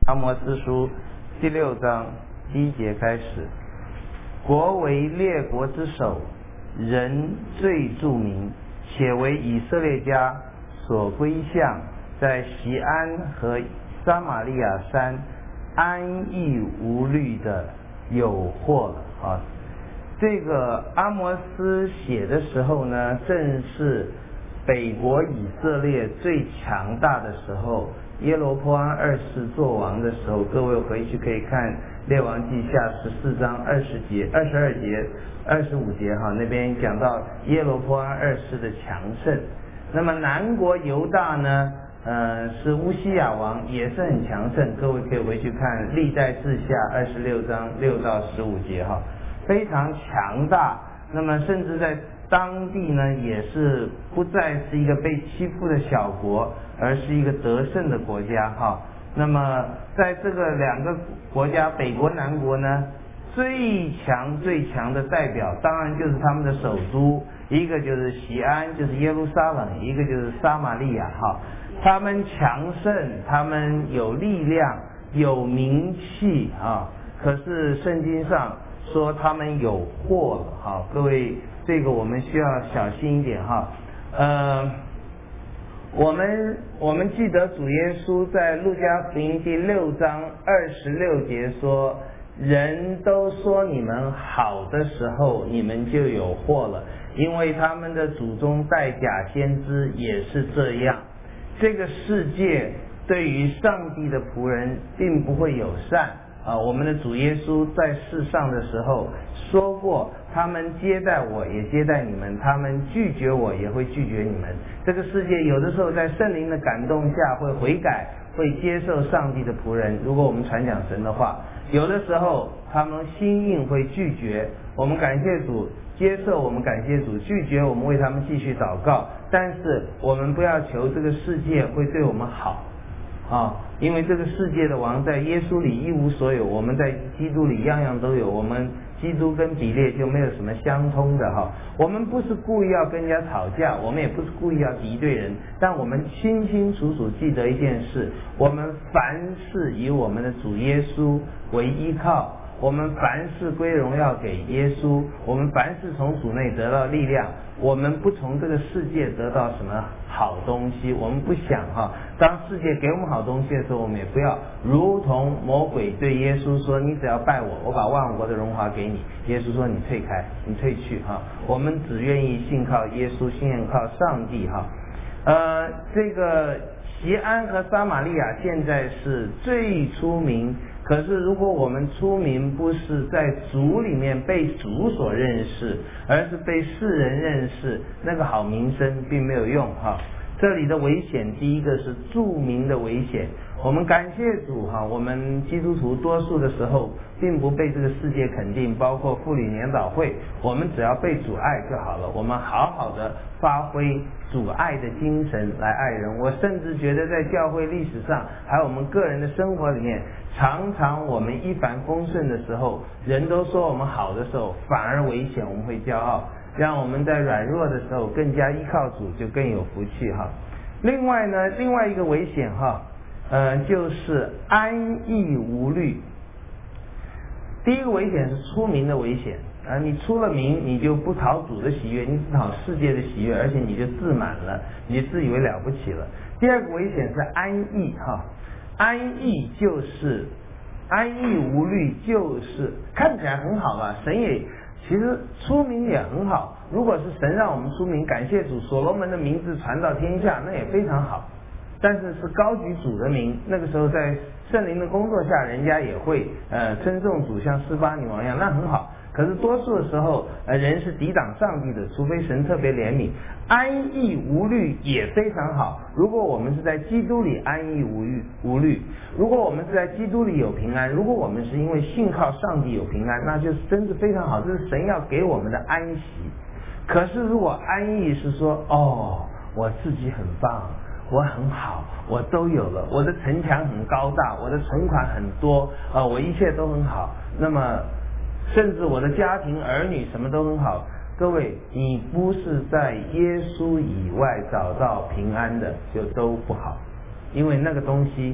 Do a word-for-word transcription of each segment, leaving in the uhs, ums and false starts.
阿摩司书第六章第一节开始，国为列国之首，人最著名，且为以色列家所归向，在锡安和撒玛利亚山安逸无虑的有祸了啊！这个阿摩斯写的时候呢，正是北国以色列最强大的时候，耶罗波安二世做王的时候，各位回去可以看列王记下十四章二十节、二十二节、二十五节哈，那边讲到耶罗波安二世的强盛。那么南国犹大呢，呃，是乌西雅王，也是很强盛。各位可以回去看历代志下二十六章六到十五节哈，非常强大。那么甚至在当地呢，也是不再是一个被欺负的小国，而是一个得胜的国家哈。那么在这个两个国家，北国南国呢，最强最强的代表当然就是他们的首都，一个就是锡安，就是耶路撒冷，一个就是撒玛利亚哈。他们强盛，他们有力量，有名气啊。可是圣经上说他们有祸了哈，各位，这个我们需要小心一点哈。呃，我们我们记得主耶稣在路加福音第六章二十六节说，人都说你们好的时候，你们就有祸了，因为他们的祖宗代假先知也是这样。这个世界对于上帝的仆人并不会友善啊，我们的主耶稣在世上的时候说过，他们接待我也接待你们，他们拒绝我也会拒绝你们。这个世界有的时候在圣灵的感动下会悔改，会接受上帝的仆人，如果我们传讲神的话，有的时候他们心硬会拒绝，我们感谢主，接受我们感谢主，拒绝我们为他们继续祷告。但是我们不要求这个世界会对我们好啊，因为这个世界的王在耶稣里一无所有，我们在基督里样样都有。我们基督跟比列就没有什么相通的哈。我们不是故意要跟人家吵架，我们也不是故意要敌对人，但我们清清楚楚记得一件事，我们凡事以我们的主耶稣为依靠，我们凡事归荣耀给耶稣，我们凡事从主内得到力量，我们不从这个世界得到什么好东西，我们不想哈，当世界给我们好东西的时候，我们也不要如同魔鬼对耶稣说，你只要拜我，我把万国的荣华给你。耶稣说，你退开，你退去哈。我们只愿意信靠耶稣，信靠上帝哈。呃，这个锡安和撒玛利亚现在是最出名，可是如果我们出名不是在主里面被主所认识，而是被世人认识，那个好名声并没有用哈。这里的危险，第一个是著名的危险。我们感谢主哈，我们基督徒多数的时候并不被这个世界肯定，包括妇女年祷会，我们只要被主爱就好了，我们好好的发挥主爱的精神来爱人。我甚至觉得在教会历史上，还有我们个人的生活里面，常常我们一帆风顺的时候，人都说我们好的时候，反而危险，我们会骄傲，让我们在软弱的时候更加依靠主，就更有福气哈。另外呢，另外一个危险哈，呃，就是安逸无虑。第一个危险是出名的危险啊，你出了名，你就不讨主的喜悦，你只讨世界的喜悦，而且你就自满了，你就自以为了不起了。第二个危险是安逸哈，安逸就是安逸无虑，就是看起来很好吧，神也其实出名也很好。如果是神让我们出名，感谢主，所罗门的名字传到天下，那也非常好。但是是高举主的名，那个时候在圣灵的工作下，人家也会呃称颂主，像示巴女王一样，那很好。可是多数的时候，呃人是抵挡上帝的，除非神特别怜悯。安逸无虑也非常好。如果我们是在基督里安逸无虑无虑，如果我们是在基督里有平安，如果我们是因为信靠上帝有平安，那就是真是非常好，这是神要给我们的安息。可是如果安逸是说，哦，我自己很棒，我很好，我都有了，我的城墙很高大，我的存款很多，呃，我一切都很好，那么甚至我的家庭儿女什么都很好。各位，你不是在耶稣以外找到平安的，就都不好，因为那个东西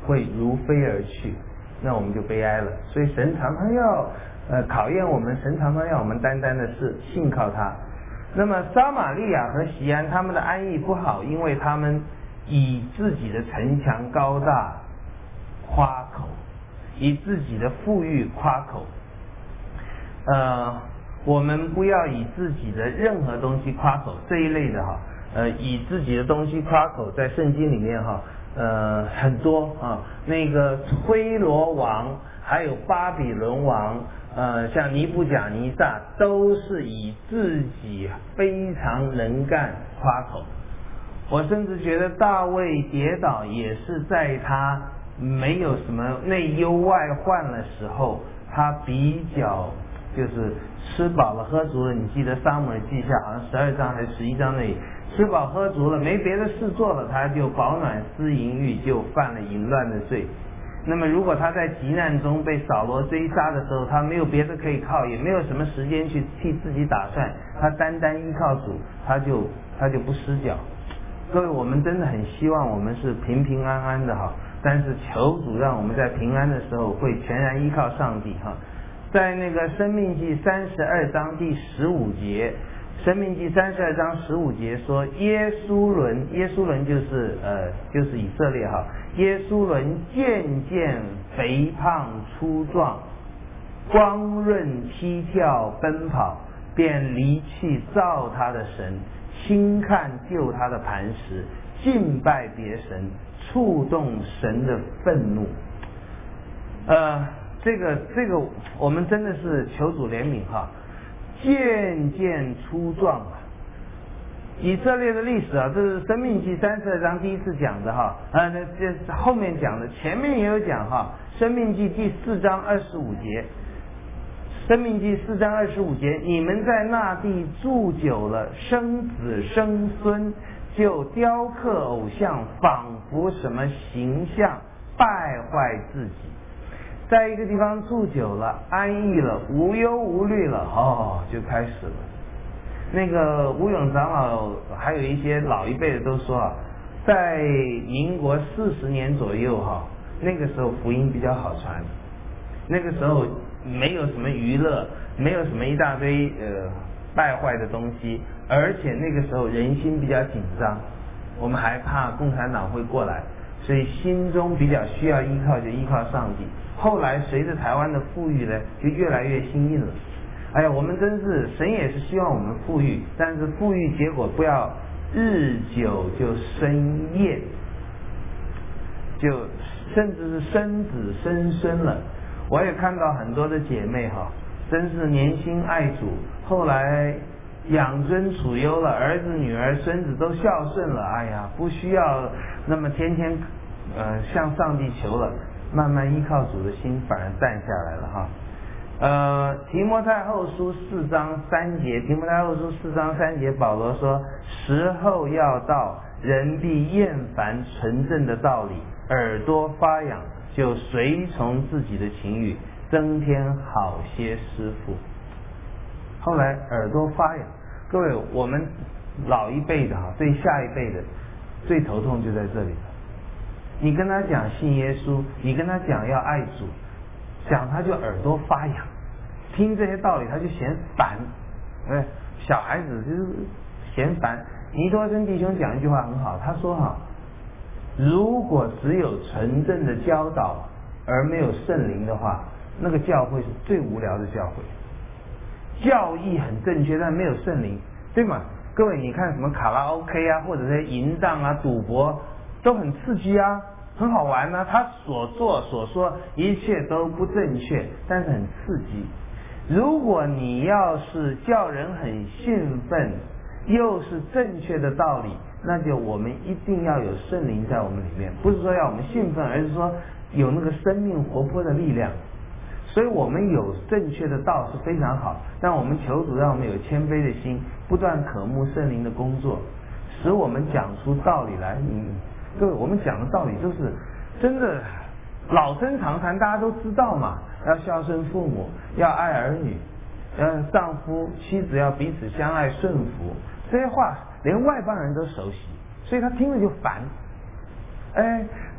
会如飞而去，那我们就悲哀了。所以神常常要呃考验我们，神常常要我们单单的是信靠他。那么撒玛利亚和西安他们的安逸不好，因为他们以自己的城墙高大夸口，以自己的富裕夸口。呃，我们不要以自己的任何东西夸口，这一类的哈，呃，以自己的东西夸口，在圣经里面哈，呃，很多啊，那个推罗王，还有巴比伦王。呃，像尼布甲尼撒都是以自己非常能干夸口。我甚至觉得大卫跌倒也是在他没有什么内忧外患的时候，他比较就是吃饱了喝足了。你记得撒母耳记下好像十二章还是十一章那里，吃饱喝足了，没别的事做了，他就饱暖思淫欲，就犯了淫乱的罪。那么如果他在急难中被扫罗追杀的时候，他没有别的可以靠，也没有什么时间去替自己打算，他单单依靠主，他就他就不失脚。各位，我们真的很希望我们是平平安安的哈，但是求主让我们在平安的时候会全然依靠上帝哈。在那个申命记三十二章第十五节，申命记三十二章十五节说，耶稣伦，耶稣伦就是呃就是以色列哈，耶稣伦渐渐肥胖粗壮，光润踢跳奔跑，便离弃造他的神，轻看救他的磐石，敬拜别神，触动神的愤怒。呃，这个这个我们真的是求主怜悯哈。渐渐粗壮啊！以色列的历史啊，这是申命记三十二章第一次讲的哈，啊，那这是后面讲的，前面也有讲哈。申命记第四章二十五节，申命记四章二十五节，你们在那地住久了，生子生孙，就雕刻偶像，仿佛什么形象，败坏自己。在一个地方住久了，安逸了，无忧无虑了，哦，就开始了。那个吴永长老还有一些老一辈的都说啊，在民国四十年左右哈，那个时候福音比较好传，那个时候没有什么娱乐，没有什么一大堆呃败坏的东西，而且那个时候人心比较紧张，我们还怕共产党会过来，所以心中比较需要依靠就依靠上帝。后来随着台湾的富裕呢，就越来越新硬了。哎呀，我们真是神也是希望我们富裕，但是富裕结果不要日久就生厌，就甚至是生子生孙了。我也看到很多的姐妹哈，真是年轻爱主，后来养尊处优了，儿子女儿孙子都孝顺了，哎呀，不需要那么天天呃向上帝求了，慢慢依靠主的心反而淡下来了哈。呃，提摩太后书四章三节，提摩太后书四章三节，保罗说：时候要到，人必厌烦纯正的道理，耳朵发痒，就随从自己的情欲，增添好些师傅。后来耳朵发痒，各位，我们老一辈的哈，对下一辈的最头痛就在这里了。你跟他讲信耶稣，你跟他讲要爱主，讲他就耳朵发痒，听这些道理他就嫌烦。哎，小孩子就是嫌烦。尼多生弟兄讲一句话很好，他说哈，如果只有纯正的教导而没有圣灵的话，那个教会是最无聊的教会。教义很正确，但没有圣灵，对吗？各位，你看什么卡拉 OK 啊，或者是淫荡啊、赌博，都很刺激啊，很好玩啊。他所做所说一切都不正确，但是很刺激。如果你要是叫人很兴奋，又是正确的道理，那就我们一定要有圣灵在我们里面，不是说要我们兴奋，而是说有那个生命活泼的力量。所以我们有正确的道是非常好，但我们求主让我们有谦卑的心，不断渴慕圣灵的工作，使我们讲出道理来。嗯，各位，我们讲的道理都是真的老生常谈，大家都知道嘛，要孝顺父母，要爱儿女，呃，丈夫妻子要彼此相爱顺服，这些话连外邦人都熟悉，所以他听了就烦。哎，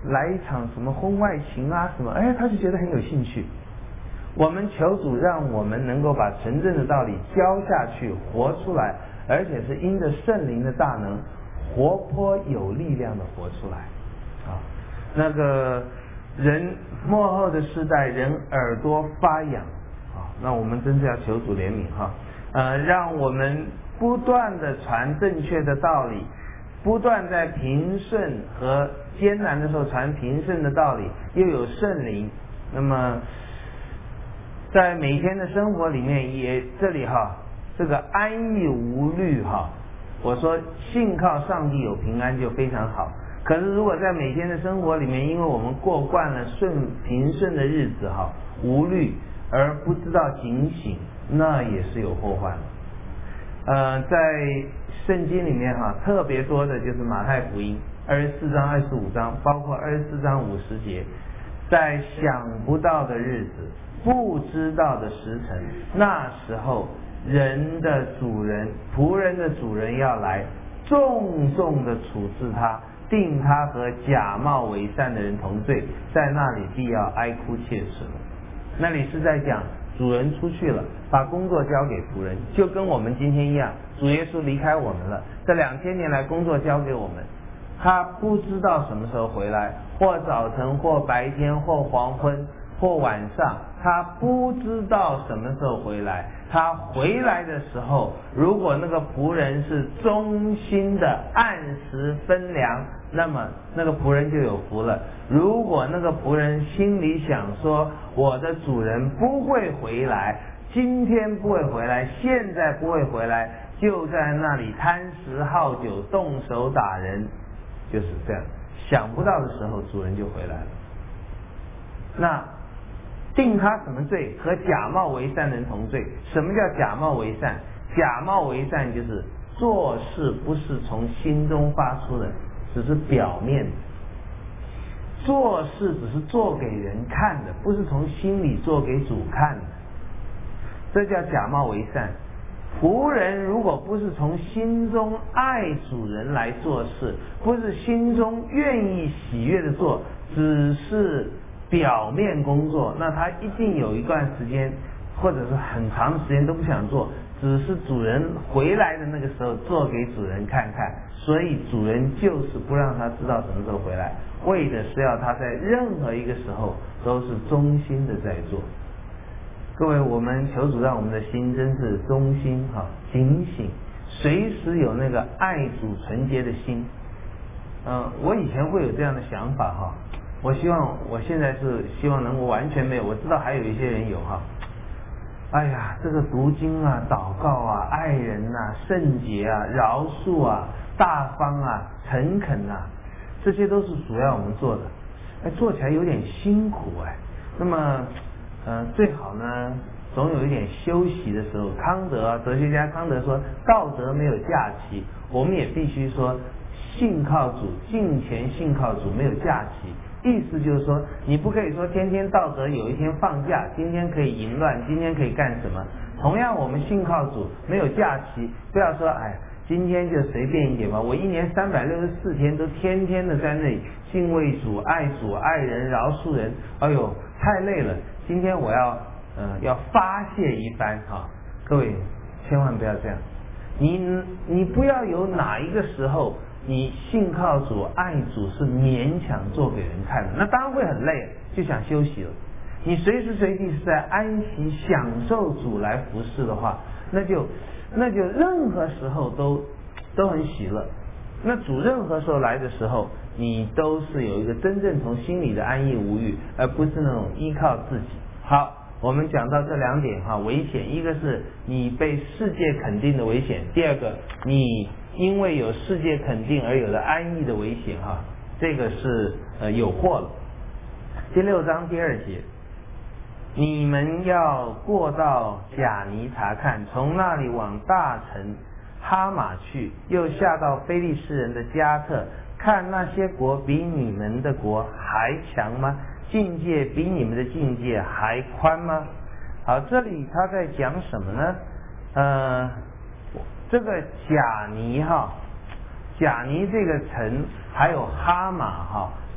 来一场什么婚外情啊什么，哎，他就觉得很有兴趣。我们求主让我们能够把纯正的道理教下去，活出来，而且是因着圣灵的大能，活泼有力量的活出来。啊，那个人末后的世代，人耳朵发痒啊，那我们真是要求主怜悯哈，呃，让我们不断的传正确的道理，不断在平顺和艰难的时候传平顺的道理，又有圣灵，那么在每天的生活里面也这里哈，这个安逸无虑哈，我说信靠上帝有平安就非常好。可是如果在每天的生活里面，因为我们过惯了顺平顺的日子哈，无虑而不知道警醒，那也是有祸患的。呃，在圣经里面哈，特别多的就是马太福音二十四章、二十五章，包括二十四章五十节，在想不到的日子，不知道的时辰，那时候人的主人、仆人的主人要来，重重的处置他，定他和假冒伪善的人同罪，在那里必要哀哭切齿。那里是在讲主人出去了，把工作交给仆人，就跟我们今天一样，主耶稣离开我们了，这两千年来工作交给我们，他不知道什么时候回来，或早晨，或白天，或黄昏，或晚上，他不知道什么时候回来。他回来的时候，如果那个仆人是忠心的按时分粮，那么那个仆人就有福了。如果那个仆人心里想说，我的主人不会回来，今天不会回来，现在不会回来，就在那里贪食好酒，动手打人，就是这样，想不到的时候主人就回来了。那定他什么罪？和假冒为善人同罪。什么叫假冒为善？假冒为善就是做事不是从心中发出的，只是表面的，做事只是做给人看的，不是从心里做给主看的，这叫假冒为善。仆人如果不是从心中爱主人来做事，不是心中愿意喜悦的做，只是表面工作，那他一定有一段时间或者是很长时间都不想做，只是主人回来的那个时候做给主人看看，所以主人就是不让他知道什么时候回来，为的是要他在任何一个时候都是忠心的在做。各位，我们求主让我们的心真是忠心哈，警醒，随时有那个爱主纯洁的心。嗯、呃，我以前会有这样的想法哈，我希望我现在是希望能够完全没有，我知道还有一些人有哈。哎呀，这个读经啊、祷告啊、爱人啊、圣洁啊、饶恕啊、大方啊、诚恳啊，这些都是主要我们做的。哎，做起来有点辛苦哎。那么，呃，最好呢，总有一点休息的时候。康德啊，哲学家康德说，道德没有假期，我们也必须说，信靠主，敬虔信靠主，没有假期。意思就是说，你不可以说天天道德有一天放假，今天可以淫乱，今天可以干什么？同样，我们信靠主没有假期，不要说哎，今天就随便一点吧。我一年三百六十四天都天天的在那里敬畏主、爱主、爱人、饶恕人，哎呦，太累了。今天我要呃要发泄一番哈、啊，各位千万不要这样。你你不要有哪一个时候。你信靠主、爱主是勉强做给人看的，那当然会很累，就想休息了。你随时随地是在安息享受主来服侍的话，那就那就任何时候都都很喜乐。那主任何时候来的时候，你都是有一个真正从心里的安逸无欲，而不是那种依靠自己。好，我们讲到这两点哈，危险，一个是你被世界肯定的危险，第二个你因为有世界肯定而有的安逸的危险哈，这个是呃有祸了。第六章第二节，你们要过到贾尼查看，从那里往大城哈马去，又下到非利士人的加特，看那些国比你们的国还强吗？境界比你们的境界还宽吗？好，这里他在讲什么呢？呃。这个贾尼哈，贾尼这个城还有哈马哈，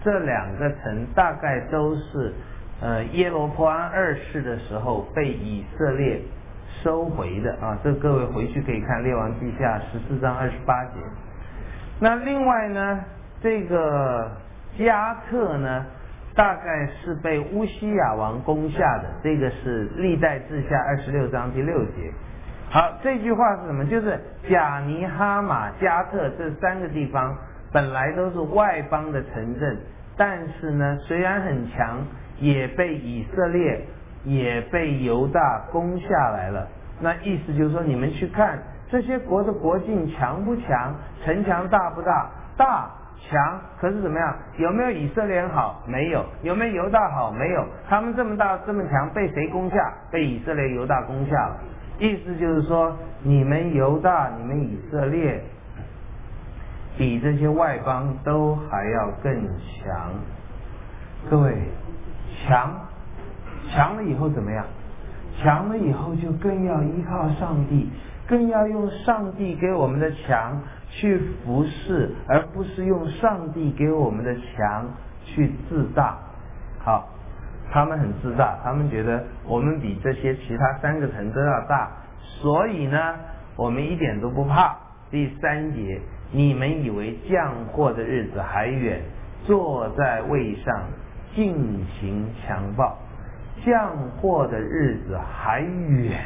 这两个城大概都是呃耶罗波安二世的时候被以色列收回的啊，这各位回去可以看列王记下十四章二十八节。那另外呢，这个加特呢，大概是被乌西雅王攻下的，这个是历代志下二十六章第六节。好，这句话是什么？就是贾尼哈马、加特这三个地方本来都是外邦的城镇，但是呢，虽然很强，也被以色列也被犹大攻下来了。那意思就是说，你们去看这些国的国境强不强，城墙大不大？大强，可是怎么样？有没有以色列人好？没有。有没有犹大好？没有。他们这么大这么强，被谁攻下？被以色列犹大攻下了。意思就是说，你们犹大、你们以色列，比这些外邦都还要更强。各位，强，强了以后怎么样？强了以后就更要依靠上帝，更要用上帝给我们的强去服侍，而不是用上帝给我们的强去自大。好，他们很自大，他们觉得我们比这些其他三个城都要大，所以呢，我们一点都不怕。第三节，你们以为降祸的日子还远，坐在位上进行强暴，降祸的日子还远。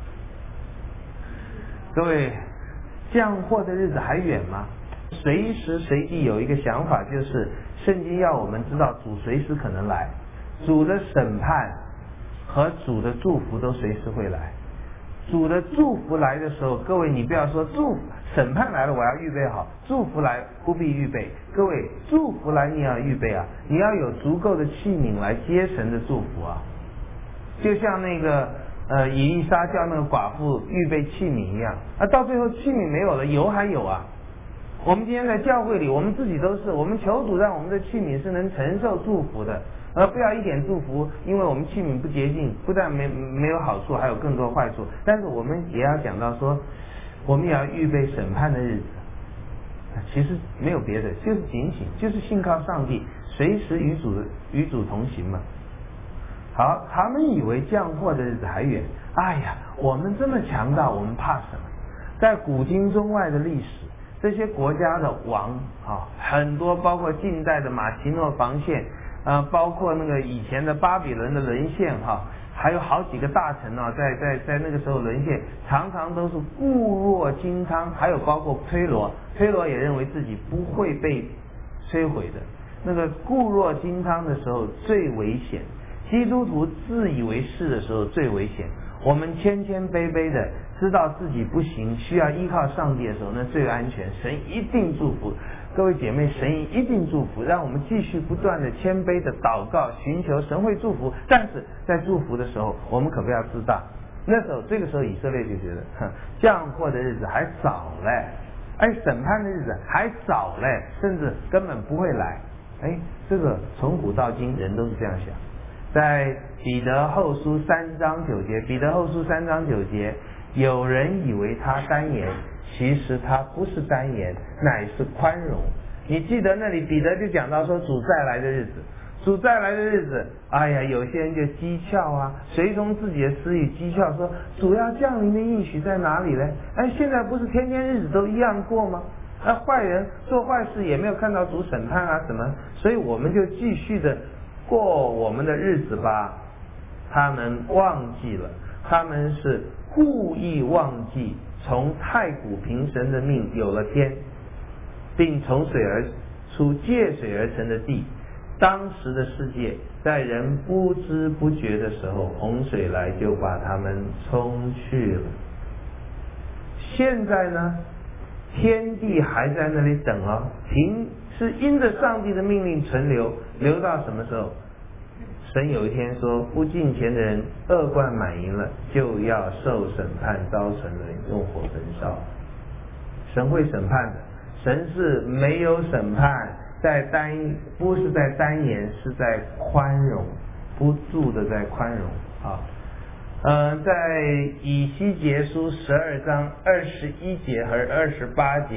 各位，降祸的日子还远吗？随时随地有一个想法，就是圣经要我们知道主随时可能来，主的审判和主的祝福都随时会来。主的祝福来的时候，各位你不要说祝审判来了我要预备好，祝福来不必预备。各位，祝福来你要预备啊，你要有足够的器皿来接神的祝福啊。就像那个呃以利沙叫那个寡妇预备器皿一样，啊，到最后器皿没有了，油还有啊。我们今天在教会里，我们自己都是，我们求主让我们的器皿是能承受祝福的，而不要一点祝福，因为我们器皿不洁净，不但没没有好处，还有更多坏处。但是我们也要讲到说，我们也要预备审判的日子。其实没有别的，就是警醒，就是信靠上帝，随时与主与主同行嘛。好，他们以为降祸的日子还远。哎呀，我们这么强大，我们怕什么？在古今中外的历史，这些国家的王啊，很多包括近代的马其诺防线，呃，包括那个以前的巴比伦的沦陷哈、啊，还有好几个大臣啊，在在在那个时候沦陷，常常都是固若金汤。还有包括推罗，推罗也认为自己不会被摧毁的。那个固若金汤的时候最危险。基督徒自以为是的时候最危险，我们谦谦卑卑的知道自己不行，需要依靠上帝的时候，那最安全。神一定祝福各位姐妹，神一定祝福，让我们继续不断的谦卑的祷告，寻求神会祝福。但是在祝福的时候，我们可不要自大。那时候，这个时候以色列就觉得，哼，降祸的日子还早嘞，哎，审判的日子还早嘞，甚至根本不会来。哎，这个从古到今人都是这样想。在彼得后书三章九节，彼得后书三章九节，有人以为他单言，其实他不是单言，乃是宽容。你记得那里彼得就讲到说主再来的日子，主再来的日子，哎呀，有些人就讥诮啊，随从自己的私欲讥诮说，主要降临的应许在哪里呢？哎，现在不是天天日子都一样过吗？那坏人做坏事也没有看到主审判啊什么，所以我们就继续的过我们的日子吧。他们忘记了，他们是故意忘记从太古平神的命有了天，并从水而出借水而成的地。当时的世界在人不知不觉的时候，洪水来就把他们冲去了。现在呢，天地还在那里等哦，凭是因着上帝的命令存留，留到什么时候？神有一天说，不敬虔的人恶贯满盈了，就要受审判，招成了用火焚烧。神会审判的，神是没有审判，在单不是在单言，是在宽容，不住的在宽容啊。呃，在以西结书十二章二十一节和二十八节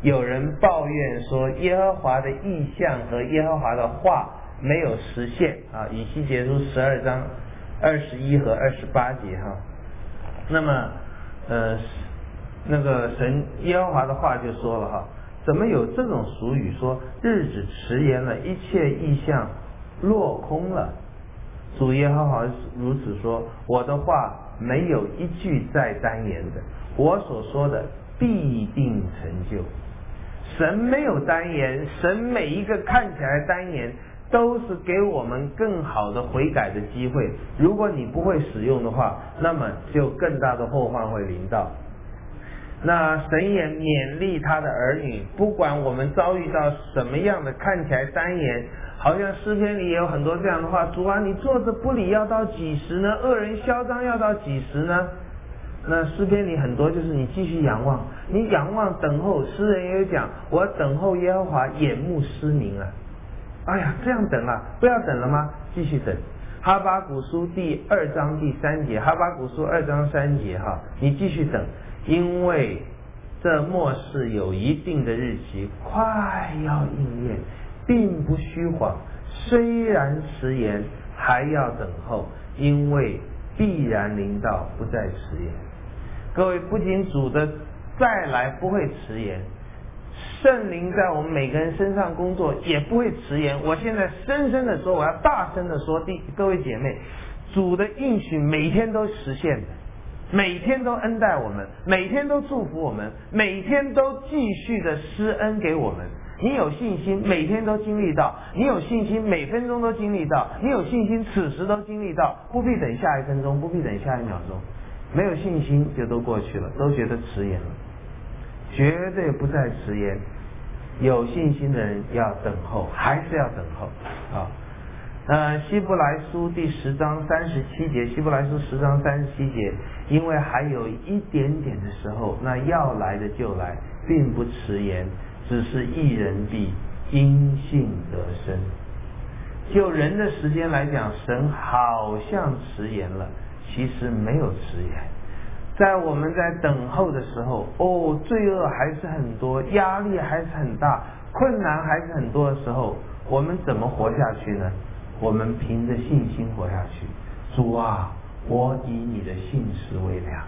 有人抱怨说耶和华的意象和耶和华的话没有实现啊，以西结书十二章二十一和二十八节哈。那么呃那个神耶和华的话就说了哈，怎么有这种俗语说日子迟延了，一切意象落空了？主耶和华如此说，我的话没有一句再单言的，我所说的必定成就。神没有单言，神每一个看起来单言都是给我们更好的悔改的机会，如果你不会使用的话，那么就更大的祸患会临到。那神也勉励他的儿女，不管我们遭遇到什么样的看起来单言，好像诗篇里也有很多这样的话，主啊，你坐着不理要到几时呢？恶人嚣张要到几时呢？那诗篇里很多就是你继续仰望，你仰望等候，诗人也有讲，我等候耶和华，眼目失明啊。哎呀，这样等啊，不要等了吗？继续等。哈巴谷书第二章第三节，哈巴谷书二章三节哈，你继续等，因为这末世有一定的日期，快要应验，并不虚谎。虽然迟延，还要等候，因为必然临到，不再迟延。各位，不仅主的再来不会迟延，圣灵在我们每个人身上工作也不会迟延。我现在深深的说，我要大声的说，第各位姐妹，主的应许每天都实现的，每天都恩待我们，每天都祝福我们，每天都继续的施恩给我们。你有信心，每天都经历到；你有信心，每分钟都经历到；你有信心，此时都经历到，不必等下一分钟，不必等下一秒钟。没有信心就都过去了，都觉得迟延了，绝对不再迟延。有信心的人要等候，还是要等候啊。呃，希伯来书第十章三十七节，希伯来书十章三十七节，因为还有一点点的时候，那要来的就来，并不迟延，只是一人必因信得生。就人的时间来讲，神好像迟延了，其实没有迟延。在我们在等候的时候，哦，罪恶还是很多，压力还是很大，困难还是很多的时候，我们怎么活下去呢？我们凭着信心活下去。主啊，我以你的信实为粮。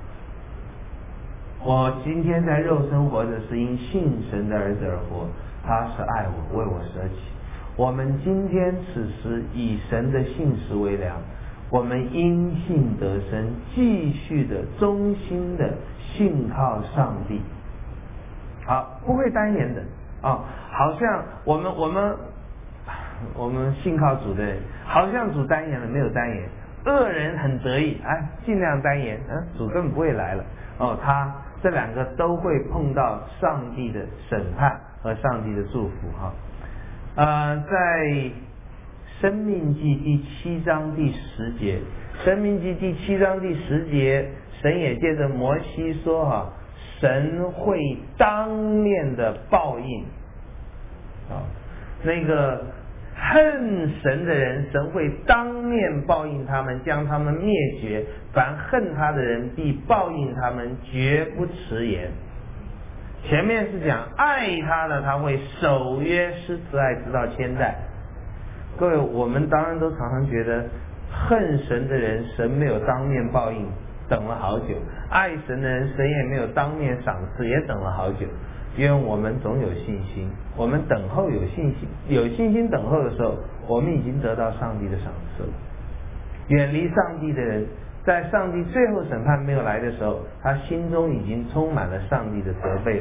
我今天在肉身活着，是因信神的儿子而活，他是爱我，为我舍己。我们今天此时以神的信实为粮，我们因信得生，继续的忠心的信靠上帝。好，不会单言的啊、哦，好像我们我们我们信靠主的人，好像主单言了，没有单言。恶人很得意，哎，尽量单言，嗯，主根本不会来了。哦，他这两个都会碰到上帝的审判和上帝的祝福哈。呃，在申命记第七章第十节，申命记第七章第十节，神也借着摩西说哈，神会当面的报应啊，那个恨神的人，神会当面报应他们，将他们灭绝。凡恨他的人，必报应他们，绝不迟延。前面是讲爱他的，他会守约施慈爱，直到千代。各位，我们当然都常常觉得恨神的人，神没有当面报应，等了好久；爱神的人，神也没有当面赏赐，也等了好久。因为我们总有信心，我们等候有信心，有信心等候的时候，我们已经得到上帝的赏赐了。远离上帝的人，在上帝最后审判没有来的时候，他心中已经充满了上帝的责备了。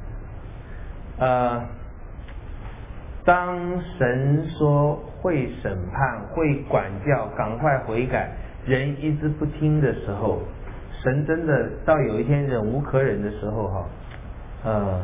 呃，当神说会审判、会管教、赶快悔改，人一直不听的时候，神真的到有一天忍无可忍的时候哈，呃。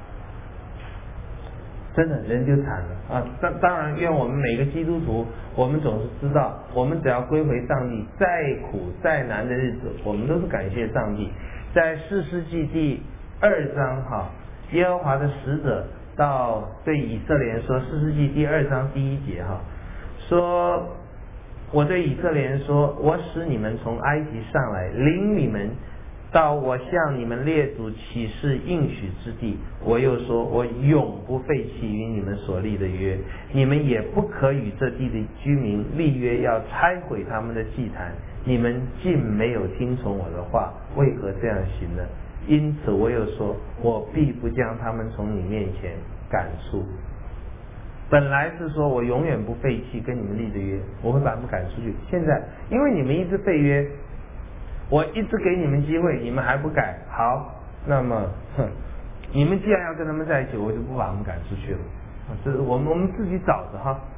真的人就惨了啊！当当然，愿我们每个基督徒，我们总是知道，我们只要归回上帝，再苦再难的日子，我们都是感谢上帝。在士师记第二章哈，耶和华的使者到对以色列人说，士师记第二章第一节哈，说我对以色列人说，我使你们从埃及上来，领你们到我向你们列祖起誓应许之地，我又说，我永不废弃与你们所立的约，你们也不可与这地的居民立约，要拆毁他们的祭坛。你们竟没有听从我的话，为何这样行呢？因此我又说，我必不将他们从你面前赶出。本来是说我永远不废弃跟你们立的约，我会把他们赶出去。现在因为你们一直废约，我一直给你们机会，你们还不改，好，那么哼，你们既然要跟他们在一起，我就不把他们赶出去了。这是我们我们自己找的哈。